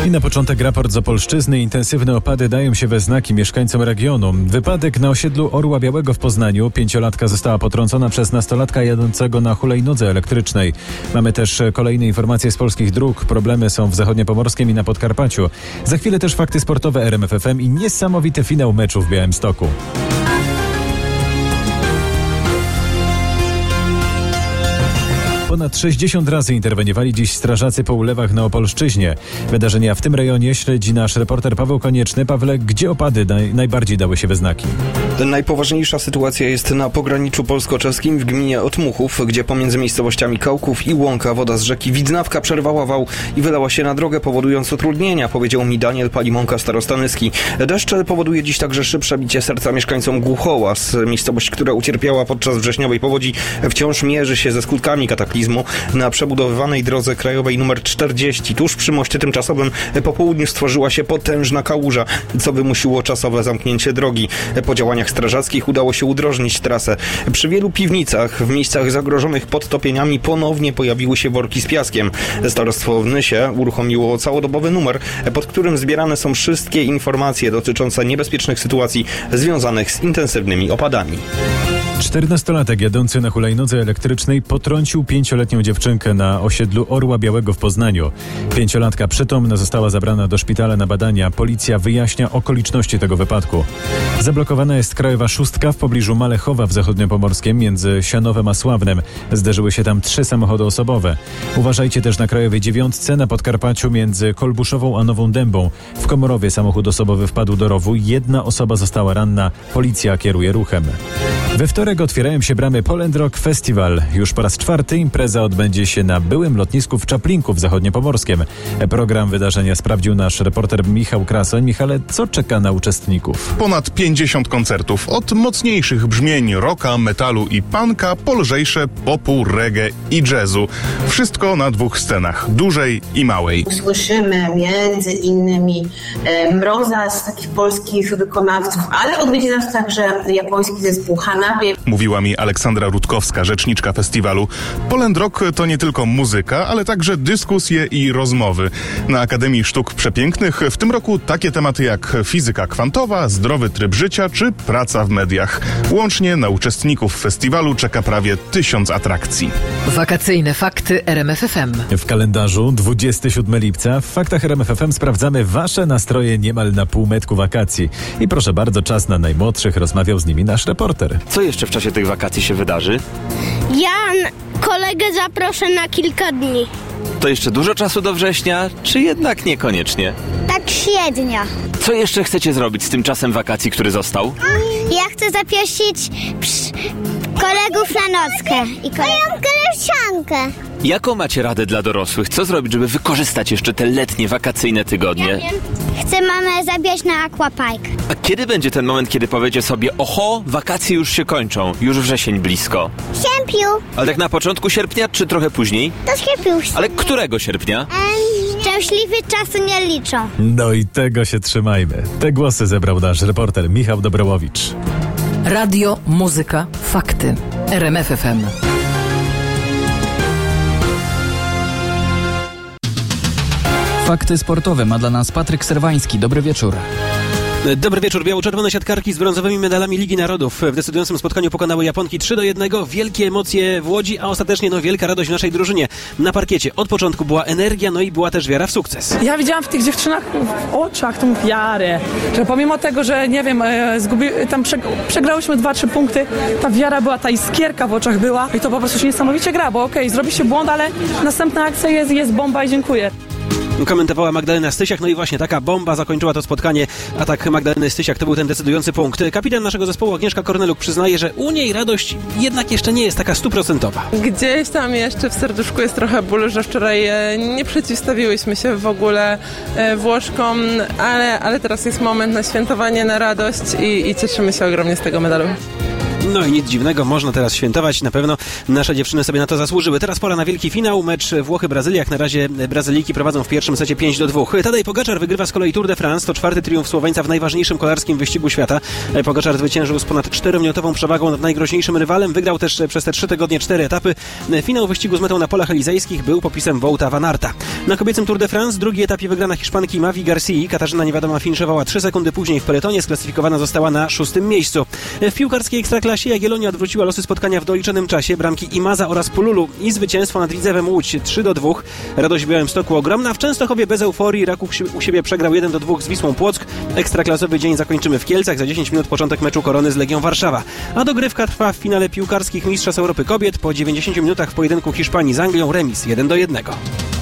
I na początek raport z Opolszczyzny. Intensywne opady dają się we znaki mieszkańcom regionu. Wypadek na osiedlu Orła Białego w Poznaniu. 5-latka została potrącona przez nastolatka jadącego na hulajnodze elektrycznej. Mamy też kolejne informacje z polskich dróg. Problemy są w Zachodniopomorskiem i na Podkarpaciu. Za chwilę też fakty sportowe RMF FM i niesamowity finał meczu w Białymstoku. Ponad 60 razy interweniowali dziś strażacy po ulewach na Opolszczyźnie. Wydarzenia w tym rejonie śledzi nasz reporter Paweł Konieczny. Pawle, gdzie opady najbardziej dały się we znaki? Najpoważniejsza sytuacja jest na pograniczu polsko-czeskim w gminie Otmuchów, gdzie pomiędzy miejscowościami Kałków i Łąka woda z rzeki Widznawka przerwała wał i wylała się na drogę, powodując utrudnienia, powiedział mi Daniel Palimonka, starosta Nyski. Deszcz powoduje dziś także szybsze bicie serca mieszkańcom Głuchoła. Miejscowość, która ucierpiała podczas wrześniowej powodzi, wciąż mierzy się ze skutkami kataklizmu na przebudowywanej drodze krajowej nr 40. Tuż przy moście tymczasowym po południu stworzyła się potężna kałuża, co wymusiło czasowe zamknięcie drogi. Po działaniach strażackich udało się udrożnić trasę. Przy wielu piwnicach, w miejscach zagrożonych podtopieniami ponownie pojawiły się worki z piaskiem. Starostwo w Nysie uruchomiło całodobowy numer, pod którym zbierane są wszystkie informacje dotyczące niebezpiecznych sytuacji związanych z intensywnymi opadami. 14-latek jadący na hulajnodze elektrycznej potrącił 5-letnią dziewczynkę na osiedlu Orła Białego w Poznaniu. 5-latka przytomna została zabrana do szpitala na badania. Policja wyjaśnia okoliczności tego wypadku. Zablokowana jest krajowa szóstka w pobliżu Malechowa w Zachodniopomorskiem między Sianowem a Sławnem. Zderzyły się tam 3 samochody osobowe. Uważajcie też na krajowej 9 na Podkarpaciu między Kolbuszową a Nową Dębą. W Komorowie samochód osobowy wpadł do rowu. 1 osoba została ranna. Policja kieruje ruchem. We wtorek otwierają się bramy Poland Rock Festival. Już po raz 4 impreza odbędzie się na byłym lotnisku w Czaplinku w Zachodniopomorskiem. Program wydarzenia sprawdził nasz reporter Michał Krasoń. Michale, co czeka na uczestników? Ponad 50 koncertów. Od mocniejszych brzmień rocka, metalu i punka, po lżejsze popu, reggae i jazzu. Wszystko na 2 scenach, dużej i małej. Usłyszymy między innymi Mroza z takich polskich wykonawców, ale odwiedzi nas także japoński zespół Hanabi. Mówiła mi Aleksandra Rutkowska, rzeczniczka festiwalu. Poland Rock to nie tylko muzyka, ale także dyskusje i rozmowy. Na Akademii Sztuk Przepięknych w tym roku takie tematy jak fizyka kwantowa, zdrowy tryb życia czy praca w mediach. Łącznie na uczestników festiwalu czeka prawie 1000 atrakcji. Wakacyjne fakty RMF FM. W kalendarzu 27 lipca w faktach RMF FM sprawdzamy wasze nastroje niemal na półmetku wakacji. I proszę bardzo, czas na najmłodszych. Rozmawiał z nimi nasz reporter. Co jeszcze w czasie tych wakacji się wydarzy? Ja kolegę zaproszę na kilka dni. To jeszcze dużo czasu do września, czy jednak niekoniecznie? Tak średnio. Co jeszcze chcecie zrobić z tym czasem wakacji, który został? Ja chcę zaprosić kolegów na nockę. I moją koleżankę. Jaką macie radę dla dorosłych? Co zrobić, żeby wykorzystać jeszcze te letnie, wakacyjne tygodnie? Chcę mamę zabrać na aquapark. A kiedy będzie ten moment, kiedy powiecie sobie: oho, wakacje już się kończą, już wrzesień blisko? W sierpniu. Ale tak na początku sierpnia, czy trochę później? Do sierpnia. Ale którego sierpnia? Szczęśliwy czasu nie liczą. No i tego się trzymajmy. Te głosy zebrał nasz reporter Michał Dobrołowicz. Radio, muzyka, fakty. RMF FM. Fakty sportowe ma dla nas Patryk Serwański. Dobry wieczór. Dobry wieczór. Biało-czerwone siatkarki z brązowymi medalami Ligi Narodów w decydującym spotkaniu pokonały Japonki 3-1. Wielkie emocje w Łodzi, a ostatecznie wielka radość w naszej drużynie. Na parkiecie od początku była energia, i była też wiara w sukces. Ja widziałam w tych dziewczynach w oczach tą wiarę, że pomimo tego, że nie wiem, przegrałyśmy 2-3 punkty, ta wiara była, ta iskierka w oczach była i to po prostu się niesamowicie gra, bo zrobi się błąd, ale następna akcja jest bomba i dziękuję. Komentowała Magdalena Stysiak, i właśnie taka bomba zakończyła to spotkanie. Atak Magdaleny Stysiak to był ten decydujący punkt. Kapitan naszego zespołu Agnieszka Korneluk przyznaje, że u niej radość jednak jeszcze nie jest taka 100%. Gdzieś tam jeszcze w serduszku jest trochę ból, że wczoraj nie przeciwstawiłyśmy się w ogóle Włoszkom, ale teraz jest moment na świętowanie, na radość i cieszymy się ogromnie z tego medalu. No i nic dziwnego, można teraz świętować. Na pewno nasze dziewczyny sobie na to zasłużyły. Teraz pora na wielki finał. Mecz Włochy-Brazylia. Jak na razie Brazylijki prowadzą w pierwszym secie 5-2. Tadej Pogaczar wygrywa z kolei Tour de France. To 4. triumf Słoweńca w najważniejszym kolarskim wyścigu świata. Pogaczar zwyciężył z ponad 4-minutową przewagą nad najgroźniejszym rywalem. Wygrał też przez te 3 tygodnie 4 etapy. Finał wyścigu z metą na polach elizejskich był popisem Wouta van Aerta. Na kobiecym Tour de France drugi etapie wygrana Hiszpanki Mavi Garcii. Katarzyna Niewiadoma finiszowała 3 sekundy później w peletonie. Sklasyfikowana została na 6. miejscu. W piłkarskiej ekstraklasie Jagiellonia odwróciła losy spotkania w doliczonym czasie. Bramki Imaza oraz Pululu i zwycięstwo nad Ridzewem Łódź 3-2. Radość w Białymstoku ogromna. W Częstochowie bez euforii Raków u siebie przegrał 1-2 z Wisłą Płock. Ekstraklasowy dzień zakończymy w Kielcach. Za 10 minut początek meczu Korony z Legią Warszawa. A dogrywka trwa w finale piłkarskich Mistrzostw Europy Kobiet. Po 90 minutach w pojedynku Hiszpanii z Anglią remis 1-1.